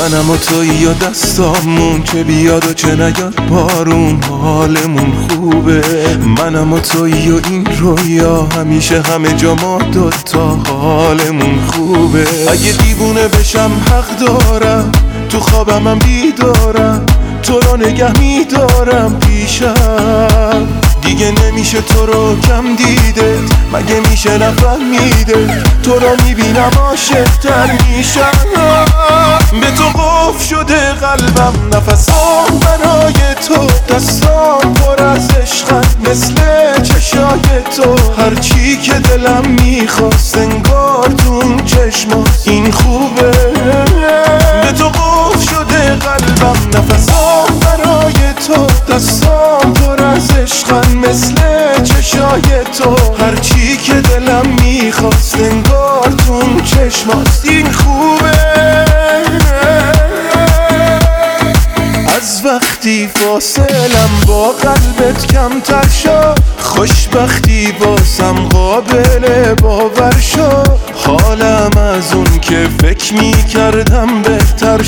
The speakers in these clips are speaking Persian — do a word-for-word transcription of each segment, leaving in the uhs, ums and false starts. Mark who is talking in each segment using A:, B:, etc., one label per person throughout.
A: منم و تویی یا دستامون که بیاد و چه نیاد بارون حالمون خوبه. منم و تویی و این رویا همیشه همه جا ما دوتا حالمون خوبه. اگه دیوونه بشم حق دارم تو خوابم من بیدارم تو رو نگه میدارم پیشم. دیگه نمیشه تو رو کم دیده مگه میشه نفهمیده تو رو میبینم عاشق‌تر میشم. به تو قفل شده قلبم نفسام برای تو دستام پر از عشقن مثل چشای تو هرچی که دلم میخواست انگار تو اون چشماست این خوبه. به تو قفل شده قلبم نفسام برای تو دستام پر از عشقن مثل چشای تو هرچی که دلم میخواست انگار تو اون چشماست این خوبه. از وقتی فاصلم با قلبت کمتر شد خوشبختی باسم قابل باور شد. حالم از اون که فکر میکردم بهتر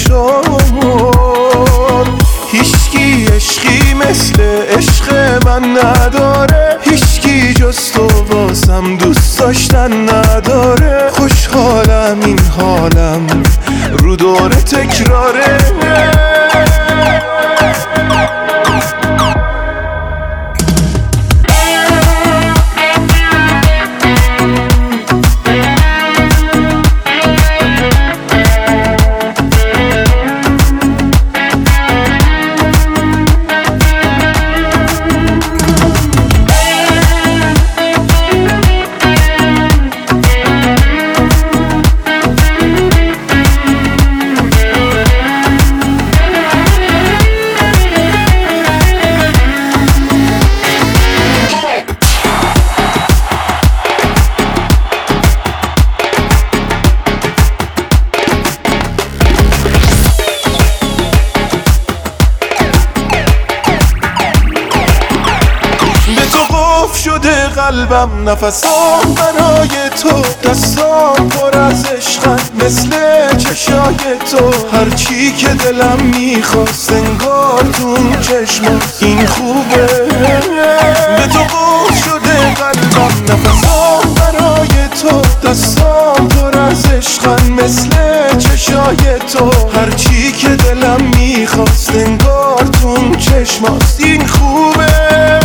A: شد. هیچکی عشقی مثل عشق من نداره هیچکی جز تو واسم دوست داشتن نداره. خوشحالم این حالم رو دور تکراره. شده قلبم نفسام برای تو دستام پر از عشقن مثل چشای تو هرچی که دلم میخواست انگار تو اون چشماست این خوبه. به تو قفل شده قلبم نفسام برای تو دستام پر از عشقن مثل چشای تو هرچی که دلم میخواست انگار تو اون چشماست این خوبه.